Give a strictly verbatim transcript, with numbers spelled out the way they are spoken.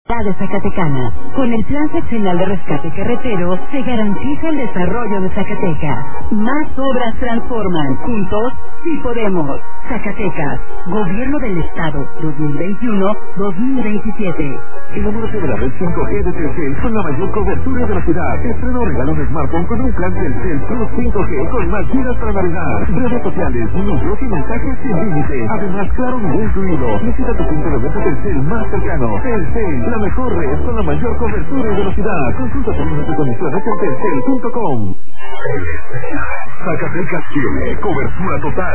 de Zacatecana. Con el Plan Seccional de Rescate Carretero se garantiza el desarrollo de Zacatecas. Más obras transforman. Juntos, sí podemos. Zacatecas, Gobierno del Estado, dos mil veintiuno a dos mil veintisiete. Enamórate de la red cinco G de Telcel con la mayor cobertura de la ciudad. Estreno regalo un smartphone con un plan Telcel Plus cinco G con más gigas para navegar, redes sociales, números y mensajes sin límite. Además, claro, video incluido. Visita tu punto de venta Telcel más cercano. Telcel, la mejor red con la mayor cobertura y velocidad. Consulta términos y condiciones en telcel punto com. Zacatecas tiene cobertura total.